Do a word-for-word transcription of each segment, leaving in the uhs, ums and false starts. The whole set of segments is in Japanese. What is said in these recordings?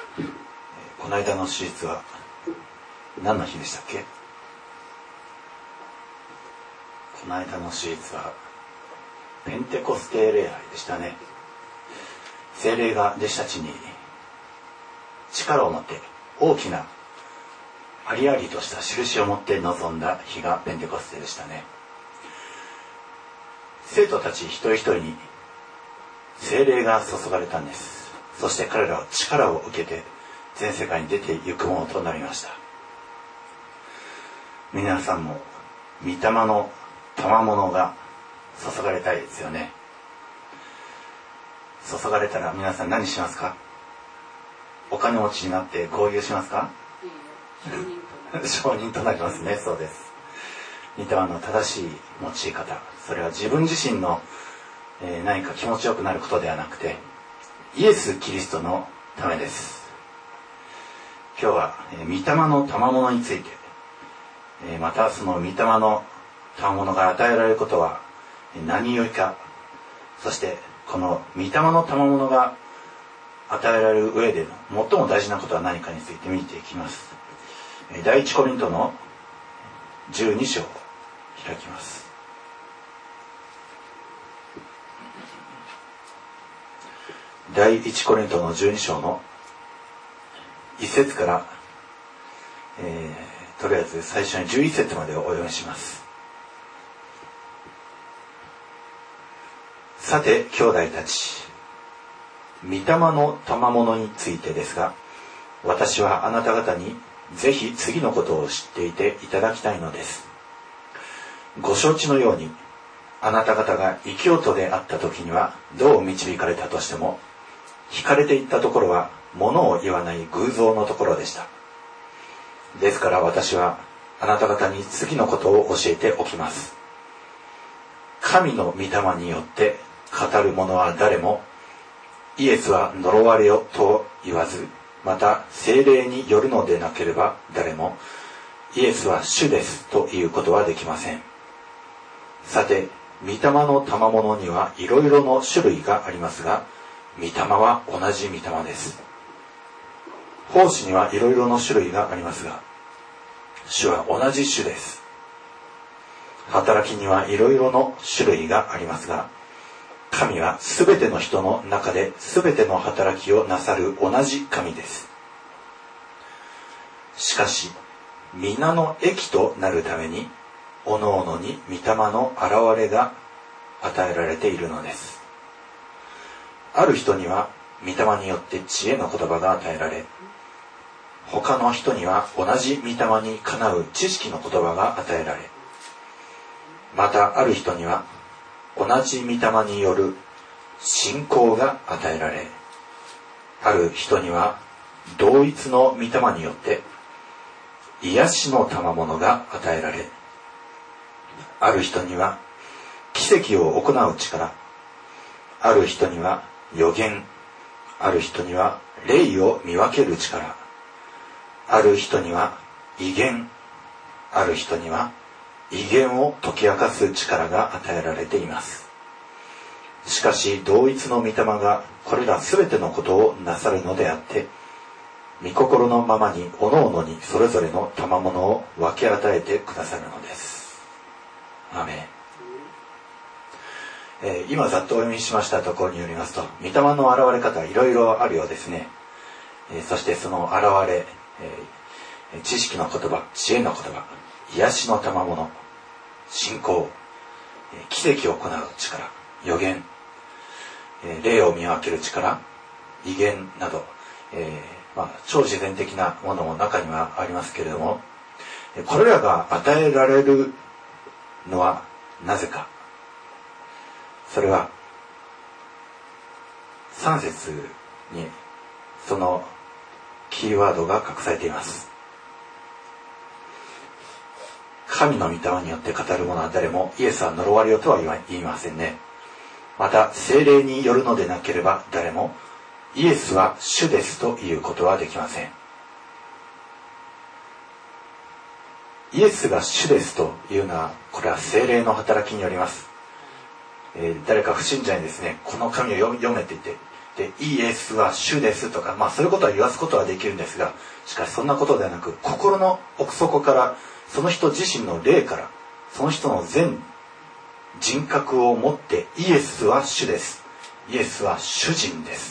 この間の手術は何の日でしたっけ？この間の手術はペンテコステ礼拝でしたね。聖霊が弟子たちに力を持って大きなありありとした印を持って臨んだ日がペンテコステでしたね。生徒たち一人一人に聖霊が注がれたんです。そして彼らは力を受けて全世界に出て行くものとなりました。皆さんも御霊の賜物が注がれたいですよね。注がれたら皆さん何しますか？お金持ちになって豪遊しますか？証人となりますね。そうです。御霊の正しい用い方、それは自分自身の、えー、何か気持ちよくなることではなくてイエス・キリストのためです。今日は、えー、御霊の賜物について、えー、またその御霊の賜物が与えられることは何よりか、そしてこの御霊の賜物が与えられる上での最も大事なことは何かについて見ていきます。第一コリントのじゅうに章を開きます。第一コリントのじゅうに章のいっ節から、えー、とりあえず最初にじゅういっ節までをお読みします。さて兄弟たち、御霊の賜物についてですが、私はあなた方にぜひ次のことを知っていていただきたいのです。ご承知のように、あなた方が異教徒であった時にはどう導かれたとしても、惹かれていったところは物を言わない偶像のところでした。ですから私はあなた方に次のことを教えておきます。神の御霊によって語る者は誰も、イエスは呪われよと言わず、また聖霊によるのでなければ誰も、イエスは主ですということはできません。さて、御霊の賜物にはいろいろの種類がありますが、御霊は同じ御霊です。奉仕にはいろいろの種類がありますが、主は同じ主です。働きにはいろいろの種類がありますが、神はすべての人の中ですべての働きをなさる同じ神です。しかし、皆の益となるために、おのおのに御霊の現れが与えられているのです。ある人には御霊によって知恵の言葉が与えられ、他の人には同じ御霊にかなう知識の言葉が与えられ、またある人には同じ御霊による信仰が与えられ、ある人には同一の御霊によって癒しの賜物が与えられ、ある人には奇跡を行う力、ある人には預言、ある人には霊を見分ける力、ある人には異言、ある人には異言を解き明かす力が与えられています。しかし同一の御霊がこれらすべてのことをなさるのであって、御心のままにおのおのにそれぞれの賜物を分け与えてくださるのです。アーメン。えー、今ざっとお読みしましたところによりますと、御霊の現れ方いろいろあるようですね。えー、そしてその現れ、えー、知識の言葉、知恵の言葉、癒しの賜物、信仰、えー、奇跡を行う力、預言、えー、霊を見分ける力、異言など、えーまあ、超自然的なものも中にはありますけれども、これらが与えられるのはなぜか。それはさん節にそのキーワードが隠されています。神の御霊によって語る者は誰も、イエスは呪われよとは言いませんね。また聖霊によるのでなければ誰も、イエスは主ですということはできません。イエスが主ですというのは、これは聖霊の働きによります。えー、誰か不信者にですね、この紙を読めって言って、 でイエスは主ですとか、まあそういうことは言わすことはできるんですが、しかしそんなことではなく、心の奥底からその人自身の霊からその人の全人格を持って、イエスは主です、イエスは主人です、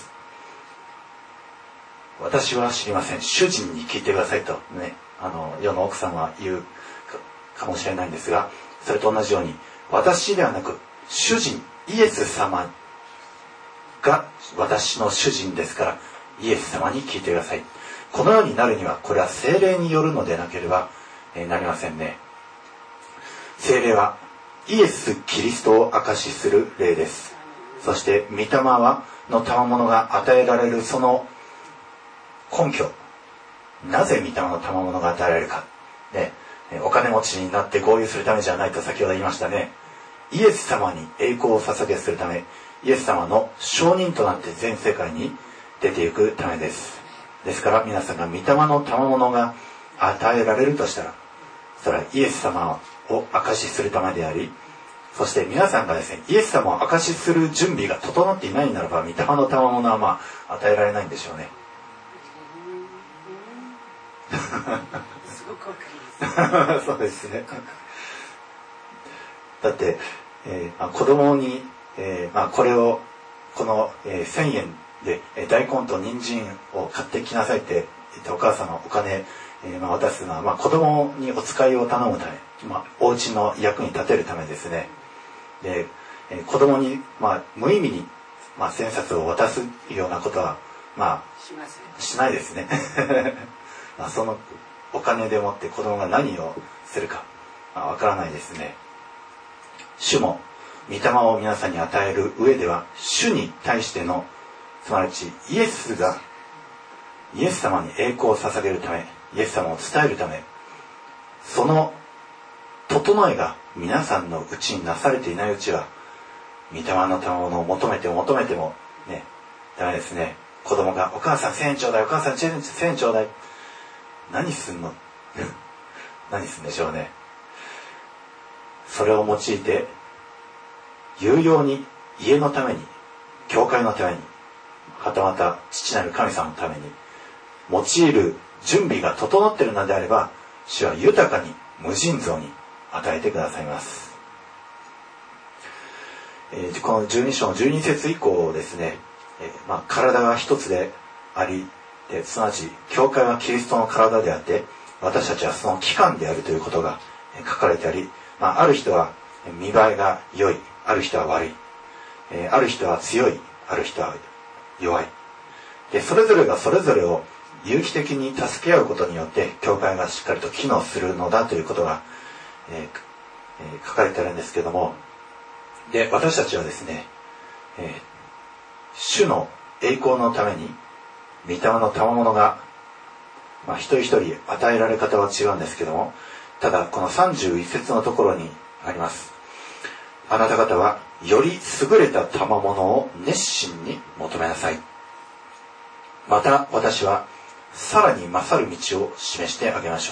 私は知りません、主人に聞いてくださいとね、あの世の奥さんは言う か, かもしれないんですが、それと同じように私ではなく主人イエス様が私の主人ですから、イエス様に聞いてください。このようになるには、これは聖霊によるのでなければなりませんね。聖霊はイエス・キリストを証しする霊です。そして御霊はの賜物が与えられるその根拠、なぜ御霊の賜物が与えられるか、ね、お金持ちになって豪遊するためじゃないと先ほど言いましたね。イエス様に栄光を捧げするため、イエス様の証人となって全世界に出ていくためです。ですから皆さんが御霊の賜物が与えられるとしたら、それはイエス様を証しするためであり、そして皆さんがですね、イエス様を証しする準備が整っていないならば、御霊の賜物はまあ与えられないんでしょうね。 すごくわかります。 そうですね。だって、えーまあ、子供に、えーまあ、これをこの、えー、せんえんで、えー、大根と人参を買ってきなさいって言ってお母さんのお金、えーまあ、渡すのは、まあ、子供にお使いを頼むため、まあ、お家の役に立てるためですね。で、えー、子供に、まあ、無意味に、まあ、千冊を渡すようなことは、まあ、 しません。 しないですね。まあ、そのお金でもって子供が何をするか、まあ、わからないですね。主も御霊を皆さんに与える上では、主に対しての、すなわちイエスがイエス様に栄光を捧げるため、イエス様を伝えるため、その整えが皆さんのうちになされていないうちは、御霊の賜物を求めても求めてもね、ダメですね。子供がお母さんせんえんちょうだい、お母さんせんえんちょうだい、何すんの何すんでしょうね。それを用いて有用に家のために、教会のために、はたまた父なる神様のために用いる準備が整っているのであれば、主は豊かに無尽蔵に与えてくださいます。えー、このじゅうに章のじゅうに節以降ですね、えーまあ、体が一つであり、で、すなわち教会はキリストの体であって、私たちはその器官であるということが書かれてあり、まあ、ある人は見栄えが良い、ある人は悪い、えー、ある人は強い、ある人は弱い。で、それぞれがそれぞれを有機的に助け合うことによって教会がしっかりと機能するのだということが、えーえー、書かれてあるんですけども、で、私たちはですね、えー、主の栄光のために御霊の賜物が、まあ、一人一人与えられ方は違うんですけども、ただこのさんじゅういち節のところにあります。あなた方はより優れた賜物を熱心に求めなさい。また私はさらに勝る道を示してあげましょ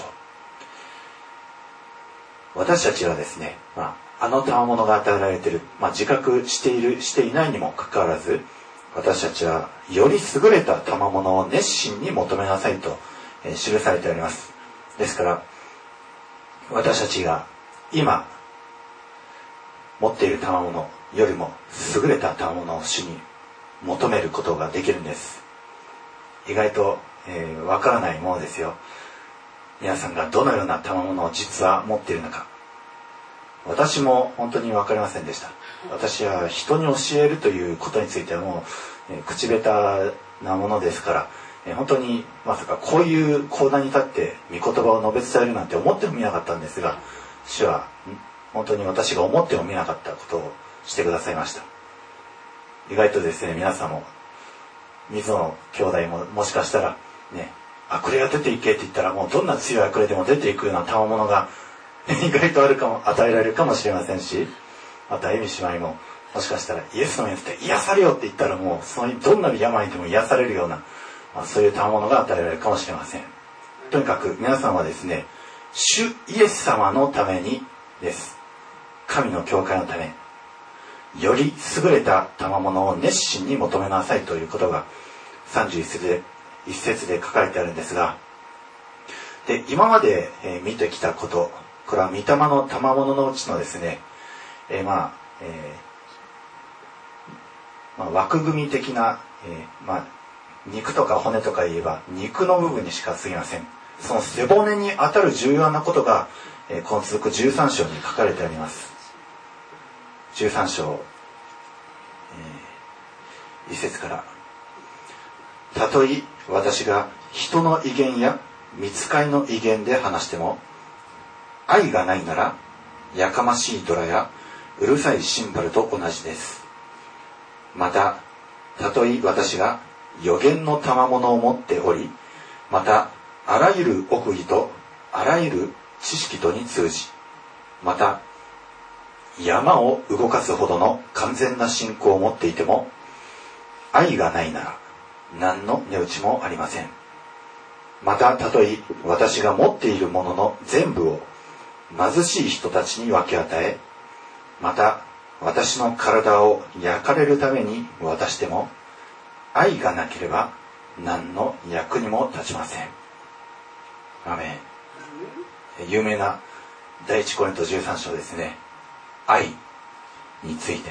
う。私たちはですね、まあ、あの賜物が与えられている、まあ、自覚しているしていないにもかかわらず、私たちはより優れた賜物を熱心に求めなさいと、えー、記されてあります。ですから私たちが今持っている賜物よりも優れた賜物を主に求めることができるんです。意外と、えー、わからないものですよ。皆さんがどのような賜物を実は持っているのか、私も本当に分かりませんでした。私は人に教えるということについてはもう、えー、口下手なものですから、えー、本当にまさかこういう講談に立って御言葉を述べ伝えるなんて思ってもみなかったんですが、主は本当に私が思ってもみなかったことをしてくださいました。意外とですね、皆さんも水野兄弟ももしかしたらね、悪霊が出ていけって言ったらもうどんな強い悪霊でも出ていくような賜物が意外とあるかも、与えられるかもしれませんし、またエミ姉妹ももしかしたらイエスの名によって癒されよって言ったらもうそのどんな病でも癒されるような、まあ、そういう賜物が与えられるかもしれません。とにかく皆さんはですね、主イエス様のためにです。神の教会のため、 より優れた賜物を熱心に求めなさいということがさんじゅういっ節で、一節で書かれてあるんですが、で今まで、えー、見てきたこと、これは御霊の賜物のうちのですね、えー、まあ、えーまあ、枠組み的な、えーまあ、肉とか骨とか言えば肉の部分にしか過ぎません。その背骨に当たる重要なことが、えー、この続くじゅうさん章に書かれてあります。じゅうさん章、えー、一節から、たとえ私が人の威厳や御使いの威厳で話しても、愛がないならやかましいドラやうるさいシンバルと同じです。また、たとえ私が預言の賜物を持っており、またあらゆる奥義とあらゆる知識とに通じ、また山を動かすほどの完全な信仰を持っていても、愛がないなら何の値打ちもありません。また、たとえ私が持っているものの全部を貧しい人たちに分け与え、また私の体を焼かれるために渡しても、愛がなければ何の役にも立ちません。アーメン。有名な第一コリントじゅうさん章ですね。愛について。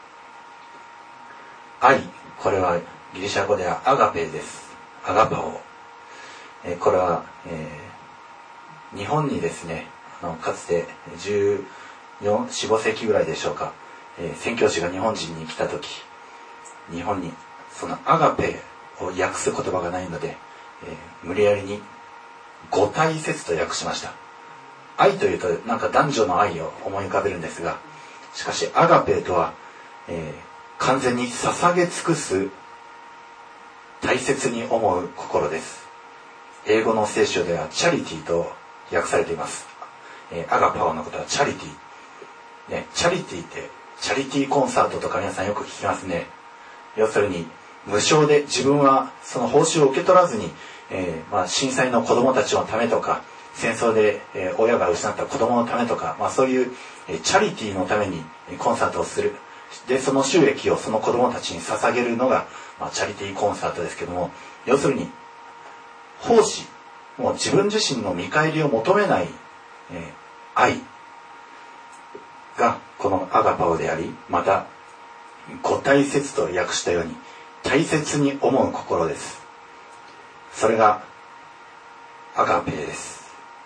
愛、これはギリシャ語ではアガペです。アガパオ。えー、これは、えー、日本にですね、あのかつてじゅうよん、よん、ご世紀ぐらいでしょうか、えー、宣教師が日本人に来た時、日本にそのアガペを訳す言葉がないので、えー、無理やりに五体説と訳しました。愛というとなんか男女の愛を思い浮かべるんですが、しかしアガペとは、えー、完全に捧げ尽くす、大切に思う心です。英語の聖書ではチャリティと訳されています。えー、アガパオのことはチャリティ、ね、チャリティってチャリティーコンサートとか皆さんよく聞きますね。要するに無償で自分はその報酬を受け取らずに、えーまあ、震災の子どもたちのためとか、戦争で、えー、親が失った子どものためとか、まあ、そういう、えー、チャリティーのためにコンサートをする。でその収益をその子どもたちに捧げるのが、まあ、チャリティーコンサートですけども、要するに奉仕、もう自分自身の見返りを求めない、えー、愛がこのアガパオであり、またご大切と訳したように大切に思う心です。それがアガペです。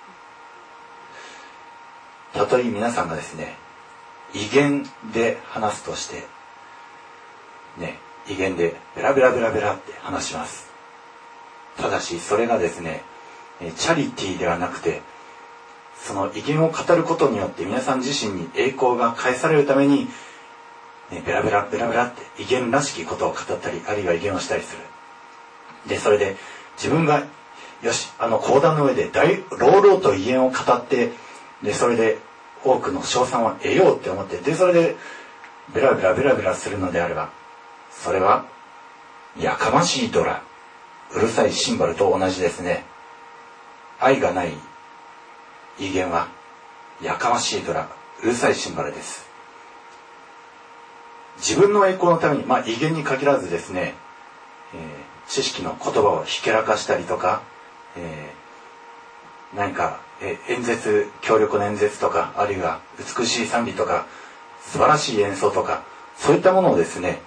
たとえ皆さんがですね、威厳で話すとしてね、威厳でベラベラベラベラって話します。ただしそれがですね、チャリティーではなくて、その威厳を語ることによって皆さん自身に栄光が返されるために、ね、ベラベラベラベラって威厳らしきことを語ったり、あるいは威厳をしたりする。でそれで自分がよし、あの講談の上で大朗々と威厳を語って、でそれで多くの称賛を得ようって思って、でそれでベラベラベラベラするのであれば、それはやかましいドラ、うるさいシンバルと同じですね。愛がない威厳はやかましいドラ、うるさいシンバルです。自分の栄光のために、まあ威厳に限らずですね、えー、知識の言葉をひけらかしたりとか、えー、何か、えー、演説、強力な演説とか、あるいは美しい賛美とか、素晴らしい演奏とか、そういったものをですね、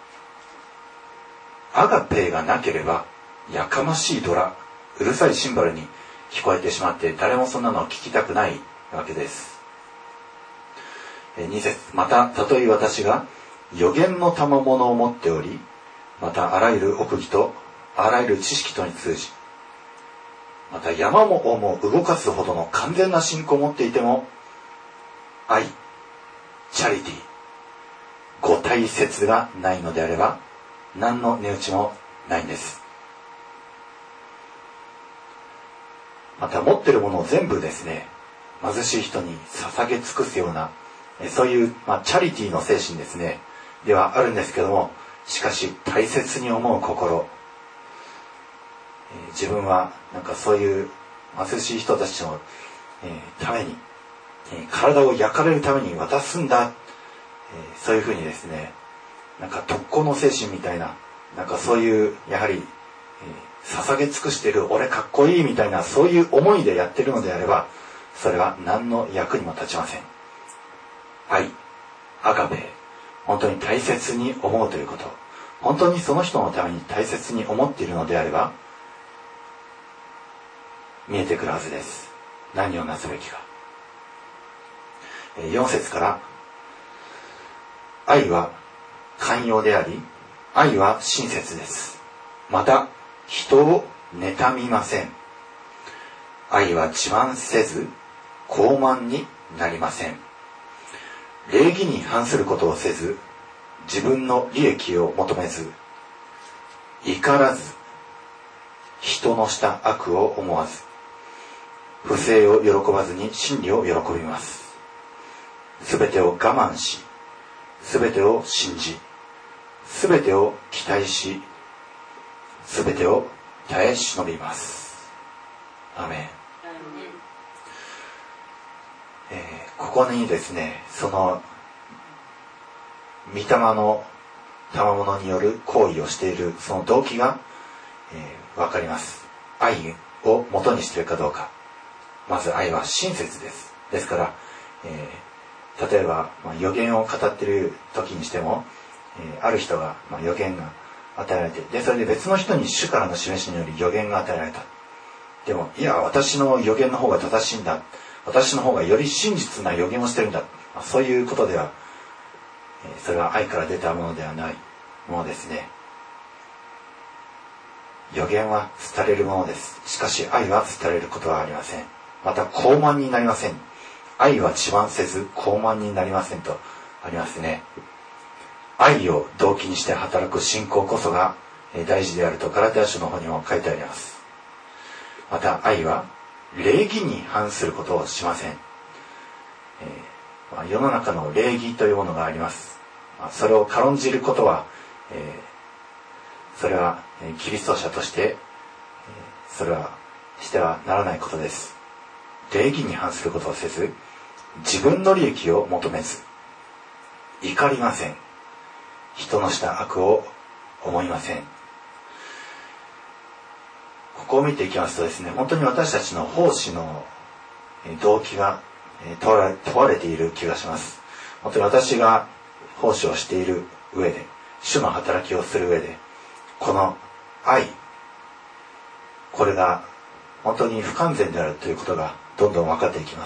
アガペがなければやかましいドラ、うるさいシンバルに聞こえてしまって、誰もそんなのを聞きたくないわけです。えー、に節、またたとえ私が預言の賜物を持っており、またあらゆる奥義とあらゆる知識とに通じ、また山も尾も動かすほどの完全な信仰を持っていても、愛、チャリティー、ご大切がないのであれば何の値打ちもないんです。また持っているものを全部ですね、貧しい人に捧げ尽くすような、そういう、まあ、チャリティーの精神ですねではあるんですけども、しかし大切に思う心、えー、自分はなんかそういう貧しい人たちの、えー、ために、えー、体を焼かれるために渡すんだ、 えー、そういうふうにですね、なんか特攻の精神みたいな、なんかそういうやはり、えー、捧げ尽くしている俺かっこいいみたいなそういう思いでやってるのであれば、それは何の役にも立ちません。愛、アガペ、本当に大切に思うということ、本当にその人のために大切に思っているのであれば見えてくるはずです。何をなすべきか。よん節から、愛は寛容であり、愛は親切です。また人を妬みません。愛は自慢せず傲慢になりません。礼儀に反することをせず、自分の利益を求めず、怒らず、人のした悪を思わず、不正を喜ばずに真理を喜びます。すべてを我慢し、すべてを信じ、すべてを期待し、すべてを耐え忍びます。アメン。えー、ここにですね、その御霊の賜物による行為をしているその動機が、えー、分かります。愛を元にしているかどうか。まず愛は親切です。ですから、えー、例えば、まあ、予言を語っている時にしても、えー、ある人が、まあ、予言が与えられて、でそれで別の人に主からの示しにより予言が与えられた。でもいや私の予言の方が正しいんだ、私の方がより真実な予言をしてるんだ、まあ、そういうことでは、えー、それは愛から出たものではないものですね。予言は廃れるものです。しかし愛は廃れることはありません。また傲慢になりません。愛は自慢せず傲慢になりませんとありますね。愛を動機にして働く信仰こそが大事であるとガラテヤ書の方にも書いてあります。また愛は礼儀に反することをしません。えーまあ、世の中の礼儀というものがあります。まあ、それを軽んじることは、えー、それは、えー、キリスト者として、えー、それはしてはならないことです。礼儀に反することをせず、自分の利益を求めず、怒りません。人のした悪を思いません。ここを見ていきますとですね、本当に私たちの奉仕の動機が問われ、問われている気がします。本当に私が奉仕をしている上で、主の働きをする上で、この愛、これが本当に不完全であるということがどんどん分かっていきます。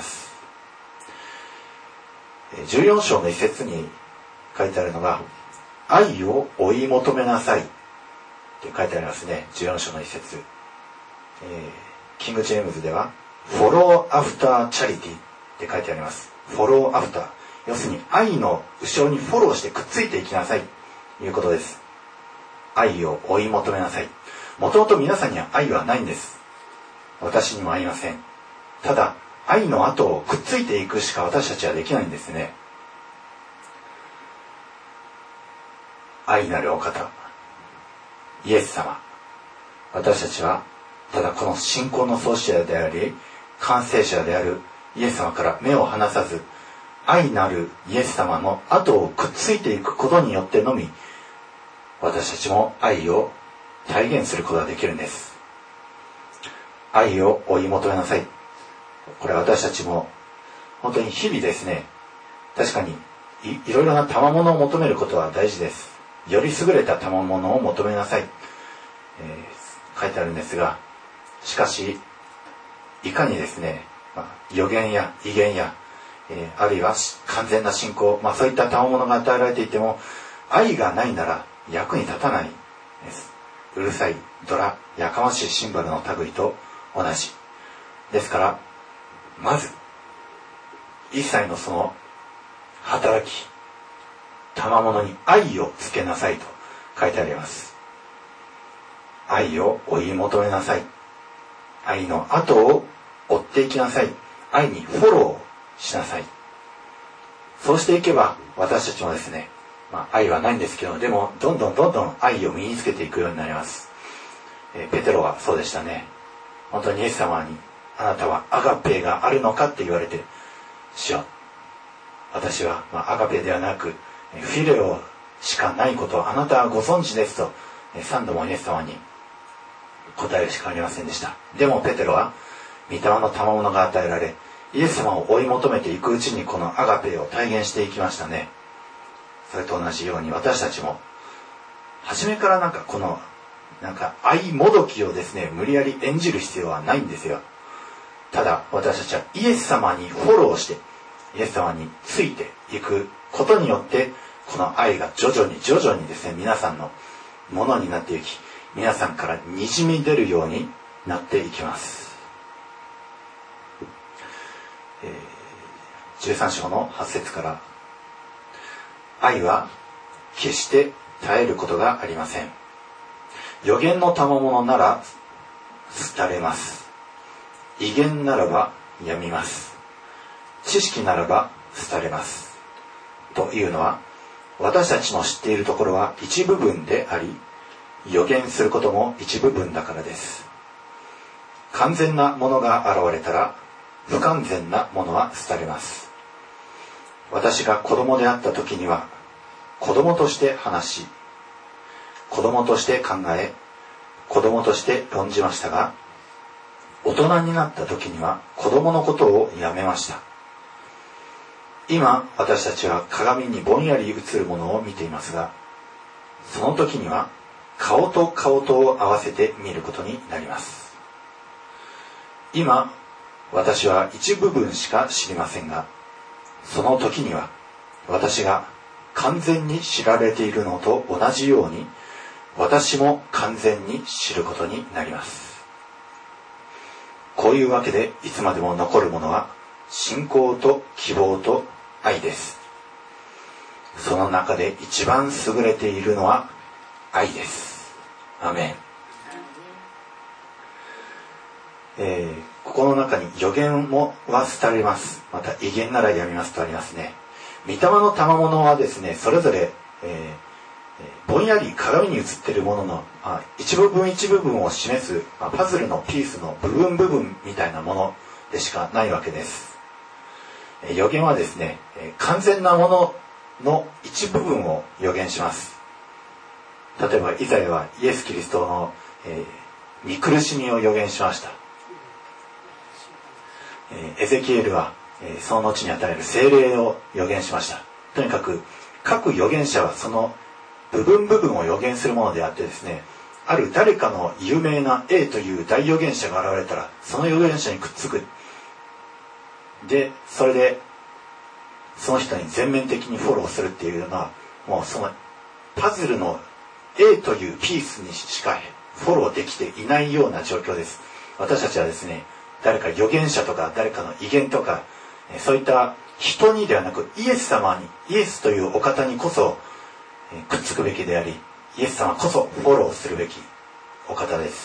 じゅうよん章の一節に書いてあるのが、愛を追い求めなさいって書いてありますね。じゅうよん章の一節、えー、キング・ジェームズでは Follow after charity って書いてあります。 Follow after、 要するに愛の後ろにフォローしてくっついていきなさいということです。愛を追い求めなさい。もともと皆さんには愛はないんです。私にもありません。ただ愛の後をくっついていくしか私たちはできないんですね。愛なるお方、イエス様、私たちはただこの信仰の創始者であり完成者であるイエス様から目を離さず、愛なるイエス様の後をくっついていくことによってのみ、私たちも愛を体現することができるんです。愛を追い求めなさい。これは私たちも本当に日々ですね、確かに い, いろいろな賜物を求めることは大事です。より優れた賜物を求めなさい、えー、書いてあるんですが、しかしいかにですね、まあ、予言や異言や、えー、あるいは完全な信仰、まあ、そういった賜物が与えられていても愛がないなら役に立たないです。うるさいドラ、やかましいシンバルの類と同じですから、まず一切のその働き、賜物に愛をつけなさいと書いてあります。愛を追い求めなさい。愛の後を追っていきなさい。愛にフォローしなさい。そうしていけば私たちもですね、まあ、愛はないんですけど、でもどんどんどんどん愛を身につけていくようになります。えー、ペテロはそうでしたね。本当にイエス様に、あなたはアガペがあるのかって言われて、主よ、私は、まあ、アガペではなくフィレオしかないことをあなたはご存知ですと三度もイエス様に答えるしかありませんでした。でもペテロは御霊の賜物が与えられ、イエス様を追い求めていくうちにこのアガペを体現していきましたね。それと同じように私たちも初めからなんかこのなんか愛もどきをですね無理やり演じる必要はないんですよ。ただ私たちはイエス様にフォローしてイエス様についていくことによってこの愛が徐々に徐々にですね皆さんのものになっていき、皆さんからにじみ出るようになっていきます。えー、じゅうさん章のはち節から、愛は決して絶えることがありません。預言の賜物なら廃れます。威厳ならばやみます。知識ならば廃れます。というのは、私たちの知っているところは一部分であり、予言することも一部分だからです。完全なものが現れたら、不完全なものは廃れます。私が子供であった時には、子供として話し、子供として考え、子供として論じましたが、大人になった時には子供のことをやめました。今、私たちは鏡にぼんやり映るものを見ていますが、その時には顔と顔とを合わせて見ることになります。今、私は一部分しか知りませんが、その時には私が完全に知られているのと同じように、私も完全に知ることになります。こういうわけでいつまでも残るものは信仰と希望と愛です。その中で一番優れているのは愛です。アメン。えー、ここの中に預言もは廃れます。また威厳ならやみますとありますね。御霊の賜物はですね、それぞれ、えー、ぼんやり鏡に映っているもののあ一部分一部分を示すあパズルのピースの部分部分みたいなものでしかないわけです。えー、預言はですね、えー、完全なものの一部分を預言します。例えばイザヤはイエス・キリストの、えー、見苦しみを預言しました。えー、エゼキエルは、えー、その後に与える聖霊を預言しました。とにかく各預言者はその部分部分を預言するものであってですね、ある誰かの有名な A という大預言者が現れたらその預言者にくっつく。で、それでその人に全面的にフォローするっていうのは、もうそのパズルの A というピースにしかフォローできていないような状況です。私たちはですね、誰か預言者とか誰かの威厳とかそういった人にではなくイエス様に、イエスというお方にこそくっつくべきであり、イエス様こそフォローするべきお方です。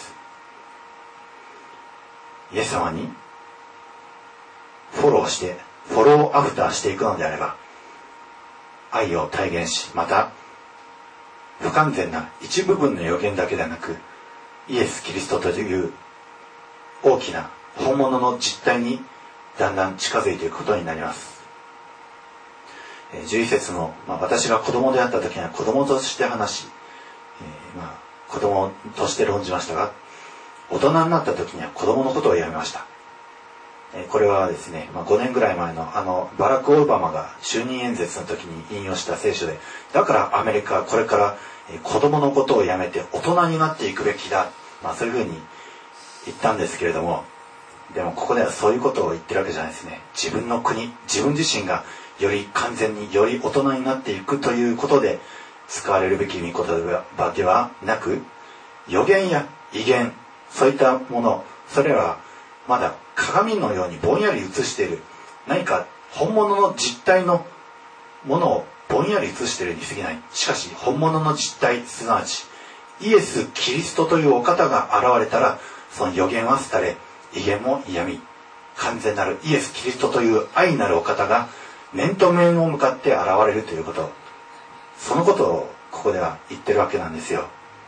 イエス様にフォローしてフォローアフターしていくのであれば、愛を体現し、また不完全な一部分の預言だけではなく、イエス・キリストという大きな本物の実態にだんだん近づいていくことになります。じゅういち節の、まあ、私が子供であった時には子供として話し、えーまあ、子供として論じましたが、大人になった時には子供のことをやめました。えー、これはですね、まあ、ごねんぐらい前のあのバラク・オバマが就任演説の時に引用した聖書で、だからアメリカはこれから、えー、子供のことをやめて大人になっていくべきだ、まあ、そういうふうに言ったんですけれども、でもここではそういうことを言ってるわけじゃないですね。自分の国、自分自身がより完全により大人になっていくということで使われるべき御言葉ではなく、預言や威厳、そういったもの、それらはまだ鏡のようにぼんやり映している、何か本物の実体のものをぼんやり映しているに過ぎない。しかし本物の実体、すなわちイエス・キリストというお方が現れたら、その預言は廃れ、威厳もやみ、完全なるイエス・キリストという愛なるお方が面と面を向かって現れるということ、そのことをここでは言ってるわけなんですよ。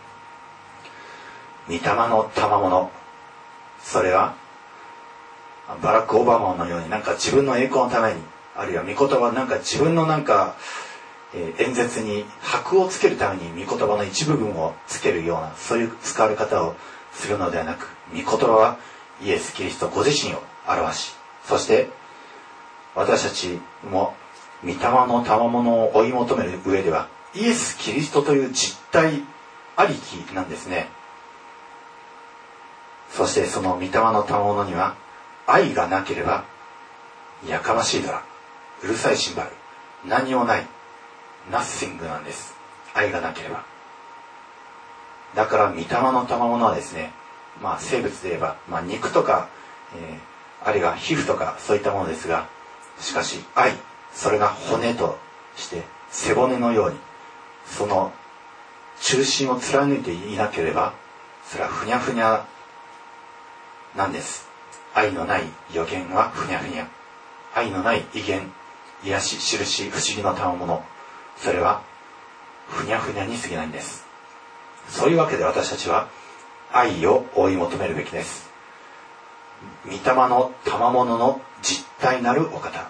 御霊の賜物、それはバラク・オバマのようになんか自分の栄光のために、あるいは御言葉なんか自分のなんかえー、演説に箔をつけるために御言葉の一部分をつけるような、そういう使われ方をするのではなく、御言葉はイエス・キリストご自身を表し、そして私たちも御霊の賜物を追い求める上ではイエス・キリストという実体ありきなんですね。そしてその御霊の賜物には愛がなければやかましいドラ、うるさいシンバル、何もない、ナッシングなんです。愛がなければ。だから御霊の賜物はですね、まあ生物で言えば、まあ、肉とか、えー、あるいは皮膚とかそういったものですが、しかし愛、それが骨として背骨のようにその中心を貫いていなければ、それはふにゃふにゃなんです。愛のない予言はふにゃふにゃ、愛のない威厳、癒し、印、不思議の賜物、それはふにゃふにゃに過ぎないんです。そういうわけで私たちは愛を追い求めるべきです。御霊の賜物の実体なるお方、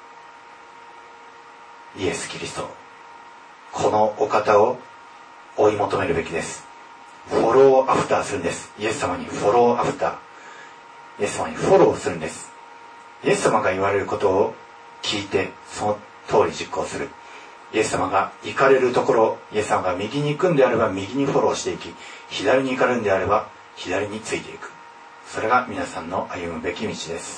イエス・キリスト、このお方を追い求めるべきです。フォローアフターするんです。イエス様にフォローアフター、イエス様にフォローするんです。イエス様が言われることを聞いてその通り実行する。イエス様が行かれるところ、イエス様が右に行くんであれば右にフォローしていき、左に行かれるんであれば左についていく。それが皆さんの歩むべき道です。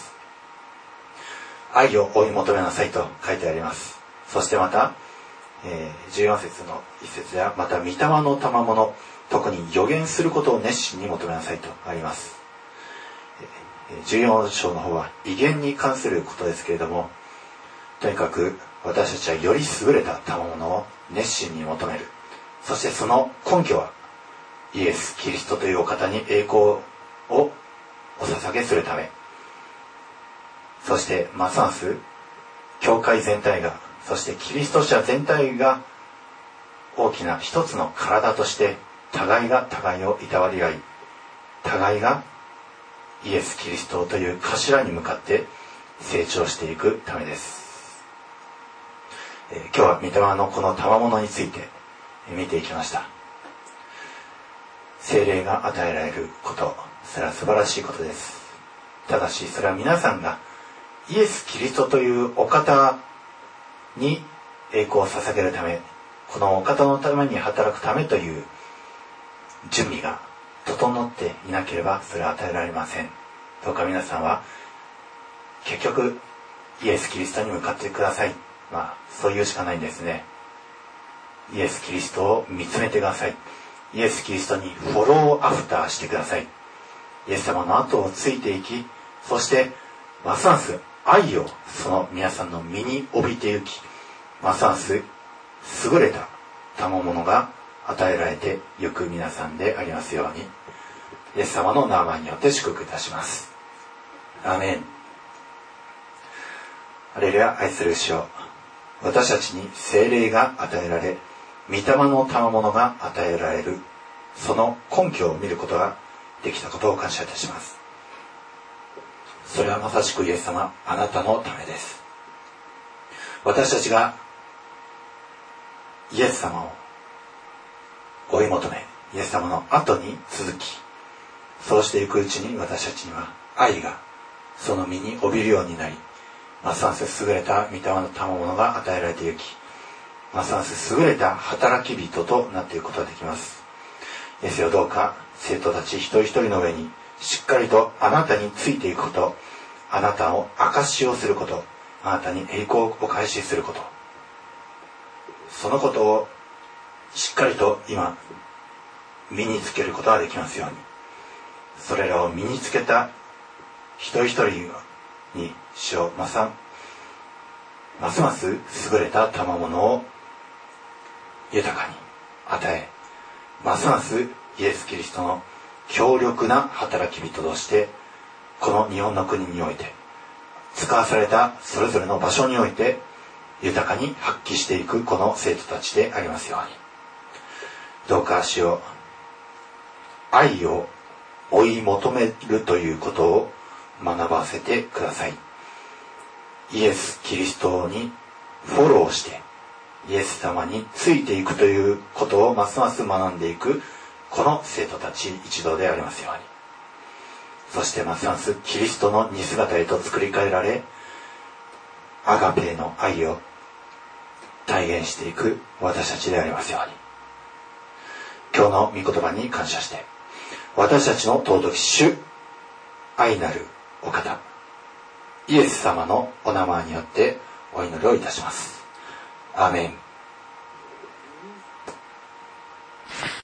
愛を追い求めなさいと書いてあります。そしてまた、えー、じゅうよん節の一節では、また御霊の賜物、特に予言することを熱心に求めなさいとあります。じゅうよん章の方は威厳に関することですけれども、とにかく私たちはより優れた賜物を熱心に求める。そしてその根拠はイエス・キリストというお方に栄光をお捧げするため、そしてますます教会全体が、そしてキリスト者全体が大きな一つの体として、互いが互いをいたわり合い、互いがイエス・キリストという頭に向かって成長していくためです。えー、今日は御霊のこの賜物について見ていきました。聖霊が与えられること、それは素晴らしいことです。ただしそれは皆さんがイエス・キリストというお方に栄光を捧げるため、このお方のために働くためという準備が整っていなければそれは与えられません。どうか皆さんは結局イエス・キリストに向かってください。まあそういうしかないんですね。イエス・キリストを見つめてください。イエス・キリストにフォローアフターしてください。イエス様の後をついていき、そしてますます愛をその皆さんの身に帯びてゆき、ますます優れた賜物が与えられてゆく皆さんでありますように、イエス様の名前によって祝福いたします。アーメン。ハレルヤ。愛する主よ、私たちに聖霊が与えられ、御霊の賜物が与えられる、その根拠を見ることができたことを感謝いたします。それはまさしくイエス様、あなたのためです。私たちがイエス様を追い求め、イエス様の後に続き、そうしていくうちに私たちには愛がその身に帯びるようになり、ますます優れた御霊の賜物が与えられてゆき、ますます優れた働き人となっていくことができます。イエスよ、どうか生徒たち一人一人の上にしっかりとあなたについていくこと、あなたを証しをすること、あなたに栄光をお返しすること、そのことをしっかりと今身につけることができますように、それらを身につけた一人一人に主をまさますます優れた賜物を豊かに与え、ますますイエス・キリストの強力な働き人としてこの日本の国において使わされたそれぞれの場所において豊かに発揮していくこの生徒たちでありますように、どうか主よ、愛を追い求めるということを学ばせてください。イエス・キリストにフォローしてイエス様についていくということをますます学んでいくこの生徒たち一同でありますように、そしてますますキリストの似姿へと作り変えられ、アガペの愛を体現していく私たちでありますように、今日の御言葉に感謝して、私たちの尊き主、愛なるお方、イエス様のお名前によってお祈りをいたします。アーメン。